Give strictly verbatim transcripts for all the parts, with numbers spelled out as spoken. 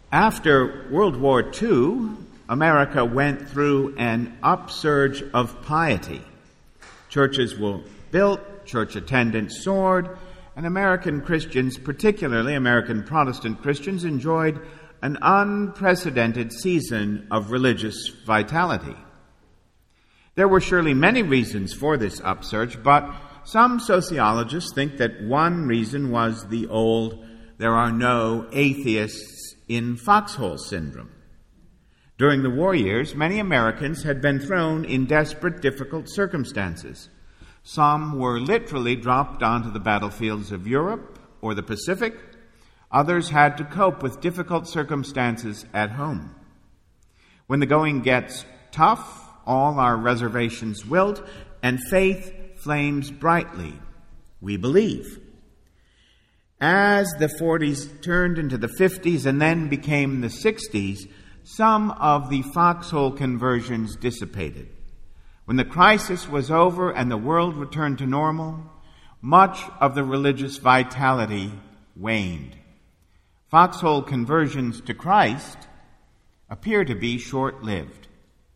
After World War Two, America went through an upsurge of piety. Churches were built, church attendance soared, and American Christians, particularly American Protestant Christians, enjoyed an unprecedented season of religious vitality. There were surely many reasons for this upsurge, but some sociologists think that one reason was the old "there are no atheists in foxhole" syndrome. During the war years, many Americans had been thrown in desperate, difficult circumstances. Some were literally dropped onto the battlefields of Europe or the Pacific. Others had to cope with difficult circumstances at home. When the going gets tough, all our reservations wilt, and faith flames brightly. We believe. As the forties turned into the fifties and then became the sixties, some of the foxhole conversions dissipated. When the crisis was over and the world returned to normal, much of the religious vitality waned. Foxhole conversions to Christ appear to be short-lived.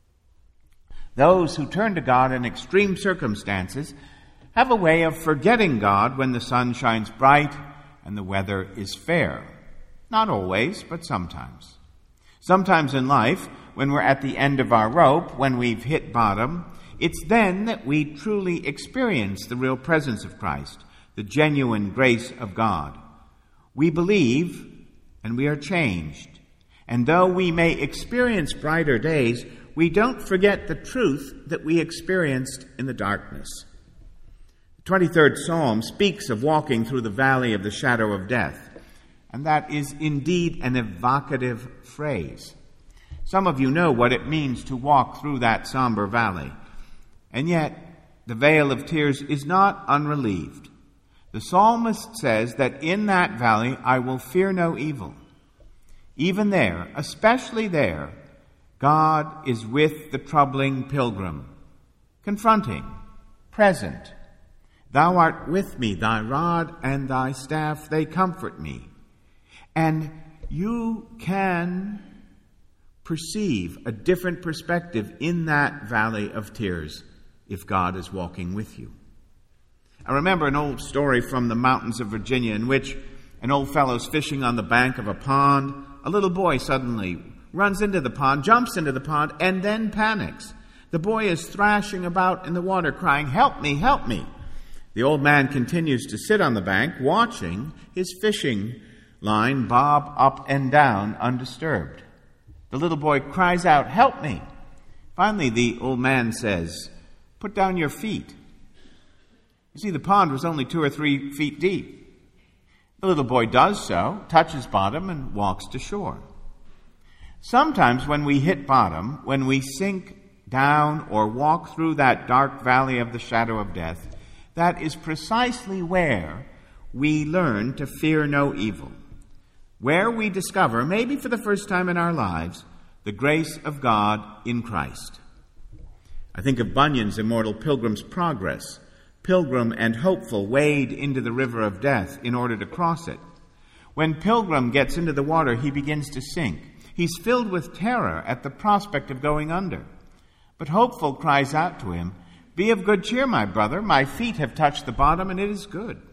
Those who turn to God in extreme circumstances have a way of forgetting God when the sun shines bright and the weather is fair. Not always, but sometimes. Sometimes in life, when we're at the end of our rope, when we've hit bottom, it's then that we truly experience the real presence of Christ, the genuine grace of God. We believe and we are changed. And though we may experience brighter days, we don't forget the truth that we experienced in the darkness. The twenty-third Psalm speaks of walking through the valley of the shadow of death, and that is indeed an evocative phrase. Some of you know what it means to walk through that somber valley, and yet the vale of tears is not unrelieved. The psalmist says that in that valley I will fear no evil. Even there, especially there, God is with the troubling pilgrim, confronting, present. Thou art with me, thy rod and thy staff, they comfort me. And you can perceive a different perspective in that valley of tears if God is walking with you. I remember an old story from the mountains of Virginia in which an old fellow's fishing on the bank of a pond. A little boy suddenly runs into the pond, jumps into the pond, and then panics. The boy is thrashing about in the water, crying, "Help me, help me." The old man continues to sit on the bank, watching his fishing line bob up and down undisturbed. The little boy cries out, "Help me." Finally, the old man says, "Put down your feet." You see, the pond was only two or three feet deep. The little boy does so, touches bottom, and walks to shore. Sometimes when we hit bottom, when we sink down or walk through that dark valley of the shadow of death, that is precisely where we learn to fear no evil, where we discover, maybe for the first time in our lives, the grace of God in Christ. I think of Bunyan's immortal Pilgrim's Progress. Pilgrim and hopeful wade into the river of death in order to cross it. When Pilgrim gets into the water, he begins to sink. He's filled with terror at the prospect of going under. But Hopeful cries out to him, "Be of good cheer, my brother. My feet have touched the bottom, and it is good."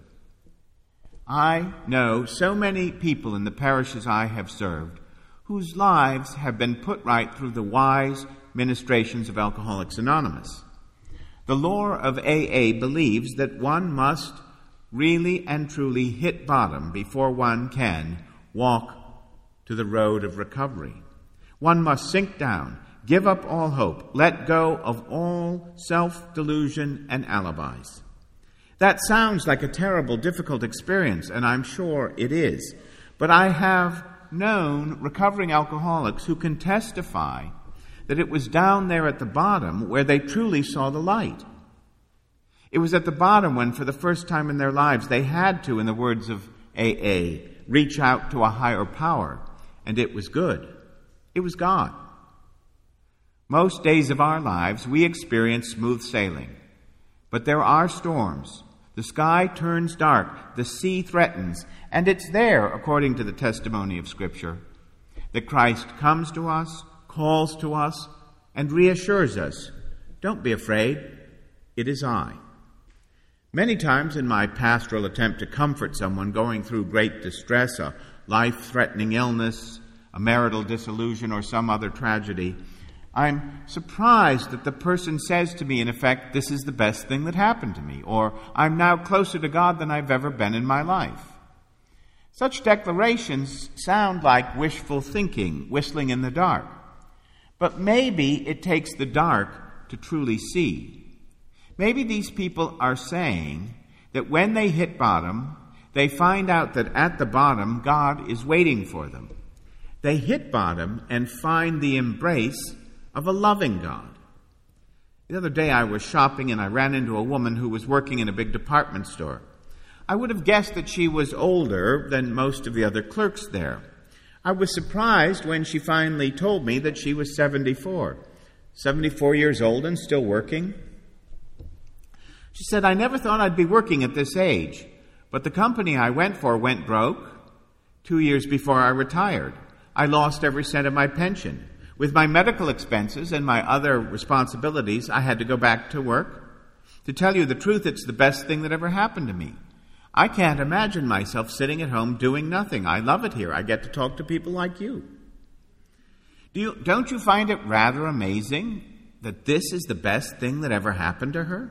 I know so many people in the parishes I have served whose lives have been put right through the wise ministrations of Alcoholics Anonymous. The lore of A A believes that one must really and truly hit bottom before one can walk to the road of recovery. One must sink down, give up all hope, let go of all self-delusion and alibis. That sounds like a terrible, difficult experience, and I'm sure it is. But I have known recovering alcoholics who can testify that it was down there at the bottom where they truly saw the light. It was at the bottom when, for the first time in their lives, they had to, in the words of A A, reach out to a higher power, and it was good. It was God. Most days of our lives, we experience smooth sailing. But there are storms. The sky turns dark, the sea threatens, and it's there, according to the testimony of Scripture, that Christ comes to us, calls to us, and reassures us, "Don't be afraid, it is I." Many times in my pastoral attempt to comfort someone going through great distress, a life-threatening illness, a marital disillusion, or some other tragedy, I'm surprised that the person says to me, in effect, "This is the best thing that happened to me," or "I'm now closer to God than I've ever been in my life." Such declarations sound like wishful thinking, whistling in the dark. But maybe it takes the dark to truly see. Maybe these people are saying that when they hit bottom, they find out that at the bottom, God is waiting for them. They hit bottom and find the embrace of a loving God. The other day I was shopping and I ran into a woman who was working in a big department store. I would have guessed that she was older than most of the other clerks there. I was surprised when she finally told me that she was seventy-four. seventy-four years old and still working. She said, "I never thought I'd be working at this age, but the company I went for went broke two years before I retired. I lost every cent of my pension. With my medical expenses and my other responsibilities, I had to go back to work. To tell you the truth, it's the best thing that ever happened to me. I can't imagine myself sitting at home doing nothing. I love it here. I get to talk to people like you." Do you, don't you find it rather amazing that this is the best thing that ever happened to her?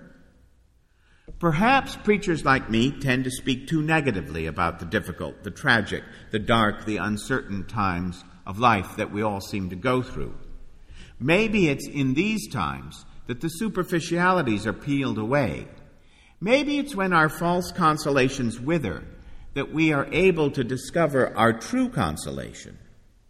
Perhaps preachers like me tend to speak too negatively about the difficult, the tragic, the dark, the uncertain times of life that we all seem to go through. Maybe it's in these times that the superficialities are peeled away. Maybe it's when our false consolations wither that we are able to discover our true consolation.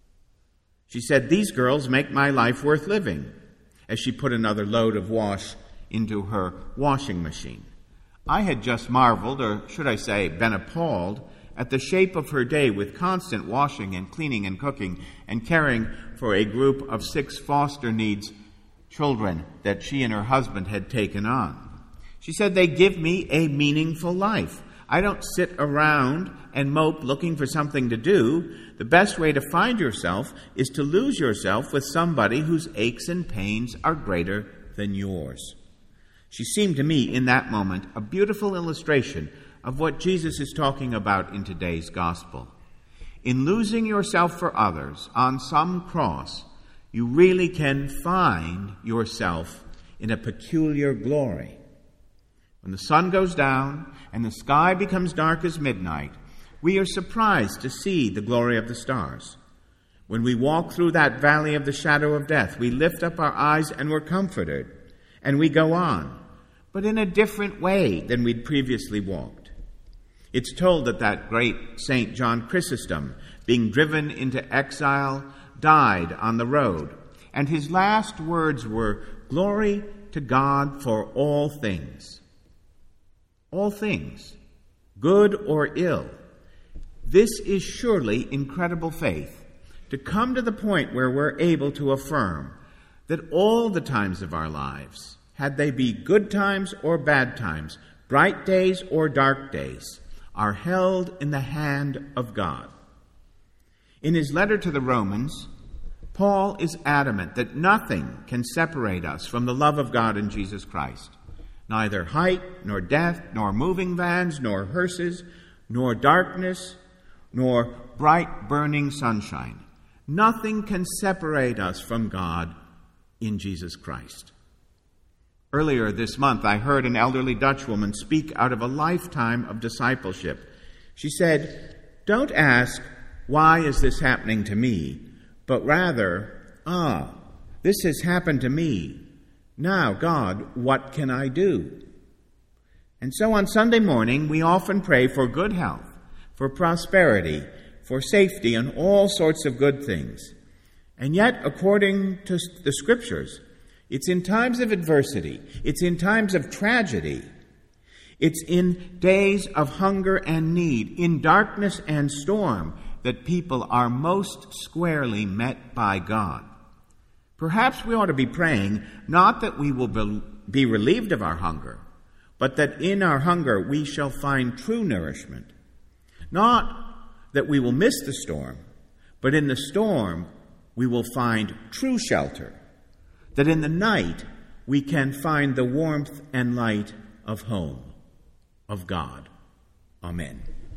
She said, "These girls make my life worth living," as she put another load of wash into her washing machine. I had just marveled, or should I say, been appalled, at the shape of her day with constant washing and cleaning and cooking and caring for a group of six foster needs children that she and her husband had taken on. She said, "They give me a meaningful life. I don't sit around and mope looking for something to do. The best way to find yourself is to lose yourself with somebody whose aches and pains are greater than yours." She seemed to me in that moment a beautiful illustration of what Jesus is talking about in today's gospel. In losing yourself for others on some cross, you really can find yourself in a peculiar glory. When the sun goes down and the sky becomes dark as midnight, we are surprised to see the glory of the stars. When we walk through that valley of the shadow of death, we lift up our eyes and we're comforted, and we go on, but in a different way than we'd previously walked. It's told that that great Saint John Chrysostom, being driven into exile, died on the road, and his last words were, "Glory to God for all things." All things, good or ill. This is surely incredible faith, to come to the point where we're able to affirm that all the times of our lives, had they be good times or bad times, bright days or dark days, are held in the hand of God. In his letter to the Romans, Paul is adamant that nothing can separate us from the love of God in Jesus Christ. Neither height, nor depth, nor moving vans, nor hearses, nor darkness, nor bright burning sunshine. Nothing can separate us from God in Jesus Christ. Earlier this month, I heard an elderly Dutch woman speak out of a lifetime of discipleship. She said, "Don't ask, why is this happening to me? But rather, ah, this has happened to me. Now, God, what can I do?" And so on Sunday morning, we often pray for good health, for prosperity, for safety, and all sorts of good things. And yet, according to the Scriptures, it's in times of adversity, it's in times of tragedy, it's in days of hunger and need, in darkness and storm, that people are most squarely met by God. Perhaps we ought to be praying not that we will be relieved of our hunger, but that in our hunger we shall find true nourishment. Not that we will miss the storm, But in the storm, we will find true shelter, that in the night we can find the warmth and light of home, of God. Amen.